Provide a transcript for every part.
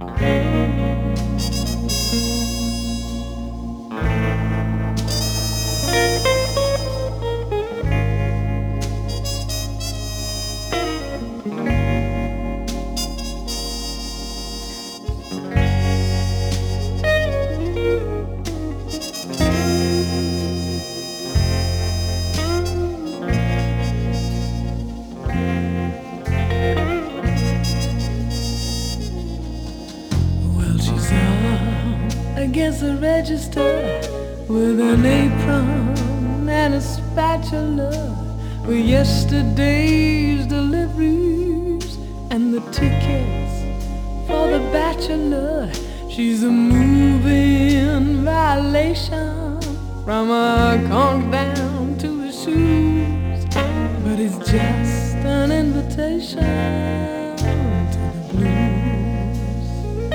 Against the register with an apron and a spatula with yesterday's deliveries and the tickets for the bachelor. She's a moving violation from her conch down to her shoes, but it's just an invitation to the blues.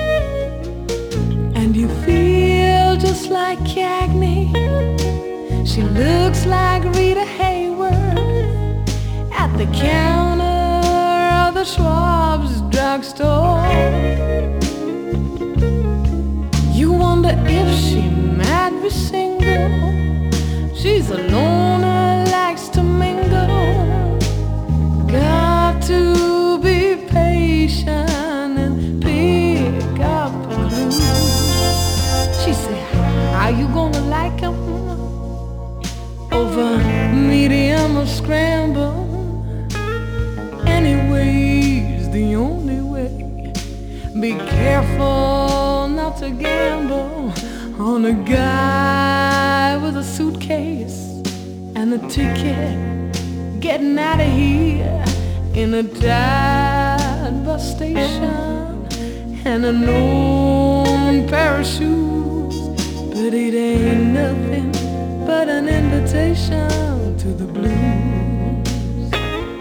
And you feel just like Cagney. She looks like Rita Hayworth at the counter of the Schwab's drugstore. You wonder if she might be single. She's a loner, likes to mingle. Got to be patient and pick up a clue. She said, how you gonna like 'em? Over medium or scramble. Anyway's the only way. Be careful not to gamble on a guy with a suitcase and a ticket getting out of here in a tight bus station and a known pair of shoes. But it ain't nothing but an invitation to the blues.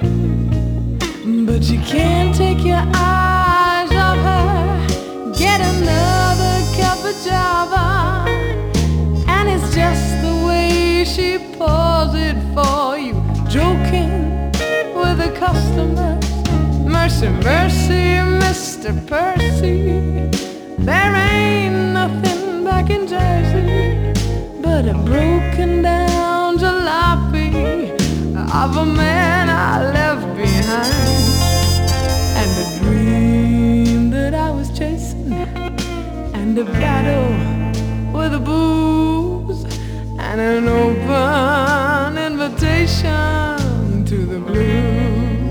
But you can't take your eyes off her. Get another cup of java, and it's just the way she pours it for you, joking with the customers. Mercy, mercy, Mr. Percy, there ain't nothing back in Jersey but a broken down jalopy of a man I left behind, and a dream that I was chasing, and a battle with the booze, and an open invitation to the blues.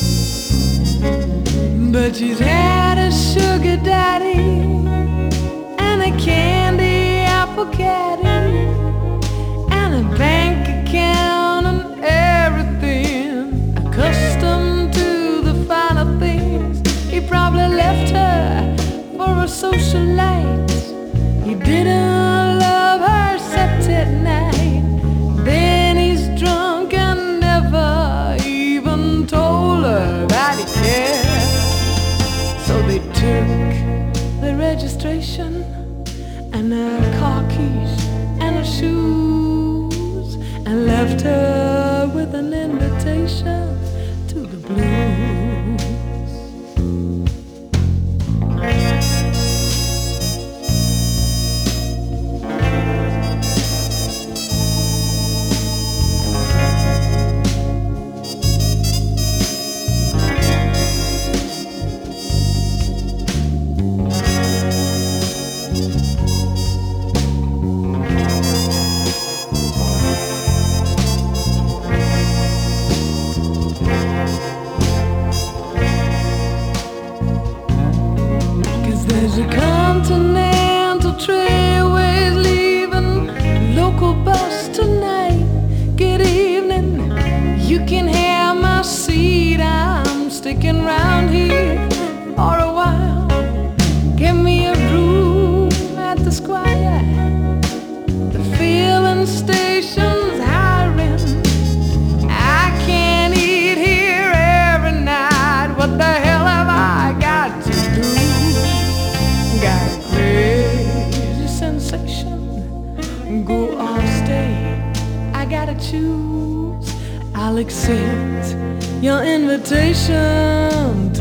But she's had a sugar daddy and a candy apple caddy and a bank account and everything, accustomed to the finer things. He probably left her for a socialite. He didn't love her except at night. Then he's drunk and never even told her that he cared. So they took the registration and her car keys and her shoes and left her with an invitation to the blues. There's a continental trailways leaving local bus tonight. Good evening, you can have my seat. I'm sticking around here for a while. Give me a room at the Squire. The filling station's hiring. I can't eat here every night. What the hell have I got to do? Got a crazy sensation. Go or stay, I gotta choose. I'll accept your invitation